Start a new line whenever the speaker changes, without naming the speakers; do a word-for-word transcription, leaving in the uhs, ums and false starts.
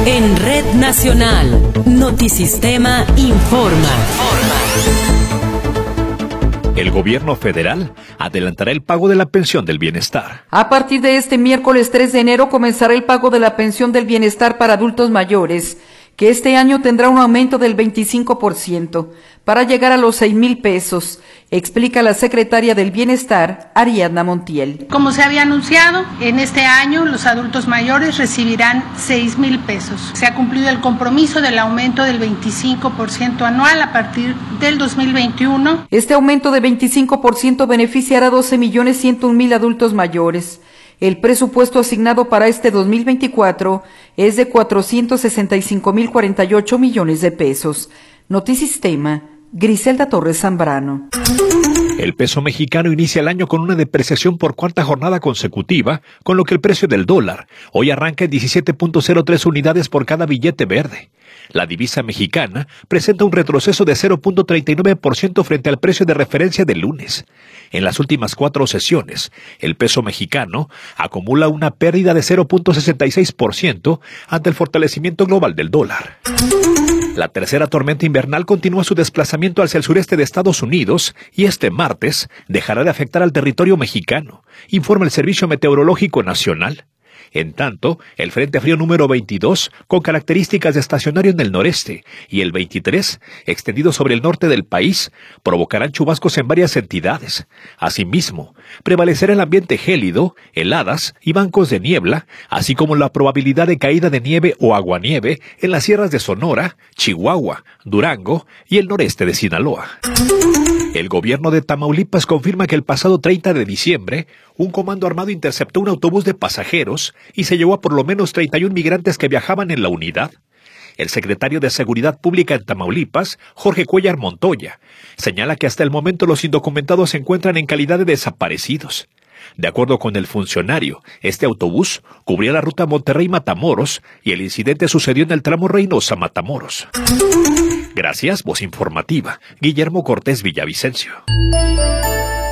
En Red Nacional, Notisistema informa.
El gobierno federal adelantará el pago de la pensión del bienestar.
A partir de este miércoles tres de enero comenzará el pago de la pensión del bienestar para adultos mayores, que este año tendrá un aumento del veinticinco por ciento, para llegar a los seis mil pesos, explica la secretaria del Bienestar, Ariadna Montiel.
Como se había anunciado, en este año los adultos mayores recibirán seis mil pesos. Se ha cumplido el compromiso del aumento del veinticinco por ciento anual a partir del dos mil veintiuno.
Este aumento de veinticinco por ciento beneficiará a doce millones ciento un mil adultos mayores. El presupuesto asignado para este dos mil veinticuatro es de cuatrocientos sesenta y cinco mil cuarenta y ocho millones de pesos. Notisistema, Griselda Torres Zambrano.
El peso mexicano inicia el año con una depreciación por cuarta jornada consecutiva, con lo que el precio del dólar hoy arranca en diecisiete punto cero tres unidades por cada billete verde. La divisa mexicana presenta un retroceso de cero punto treinta y nueve por ciento frente al precio de referencia del lunes. En las últimas cuatro sesiones, el peso mexicano acumula una pérdida de cero punto sesenta y seis por ciento ante el fortalecimiento global del dólar. La tercera tormenta invernal continúa su desplazamiento hacia el sureste de Estados Unidos y este martes dejará de afectar al territorio mexicano, informa el Servicio Meteorológico Nacional. En tanto, el Frente Frío número veintidós, con características de estacionario en el noreste, y el veintitrés, extendido sobre el norte del país, provocarán chubascos en varias entidades. Asimismo, prevalecerá el ambiente gélido, heladas y bancos de niebla, así como la probabilidad de caída de nieve o aguanieve en las sierras de Sonora, Chihuahua, Durango y el noreste de Sinaloa. El gobierno de Tamaulipas confirma que el pasado treinta de diciembre, un comando armado interceptó un autobús de pasajeros y se llevó a por lo menos treinta y un migrantes que viajaban en la unidad. El secretario de Seguridad Pública en Tamaulipas, Jorge Cuellar Montoya, señala que hasta el momento los indocumentados se encuentran en calidad de desaparecidos. De acuerdo con el funcionario, este autobús cubría la ruta Monterrey-Matamoros y el incidente sucedió en el tramo Reynosa-Matamoros. Gracias, voz informativa, Guillermo Cortés Villavicencio.